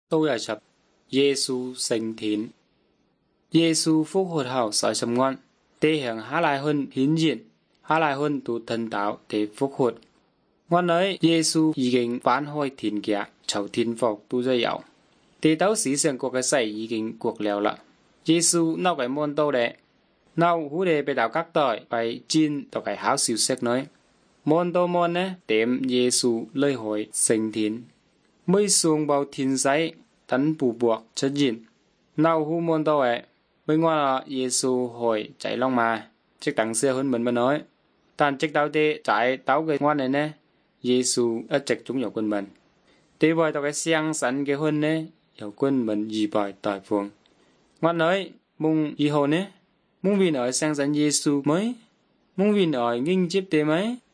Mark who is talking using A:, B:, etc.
A: Tôi là sập Giêsu sinh thiện. Giêsu phục hồi hậu sỏi sầm ngoan, thể hiện há lại hơn hiến diện, há lại hơn tụ thần tạo để phục hồi. Ngoan ấy, Giêsu已經反開天價，求天福都在有。地斗史上國嘅世已經國了啦。耶穌嬲嘅門道咧，嬲好哋被到隔代被戰到嘅好消息內，門道門呢點耶穌厲害升天，每上報天使等步步出現，嬲好門道嘅，每我啦耶穌開仔浪嘛，即等些hơn mình mà nói，但直到啲仔斗嘅我哋呢，耶穌一直總有quân mình，地位到嘅相神嘅hơn呢，有quân mình預備待放。我nói mong以後呢，mong vì nói sang神耶穌mới，mong vì nói nghinh tiếp tế mới。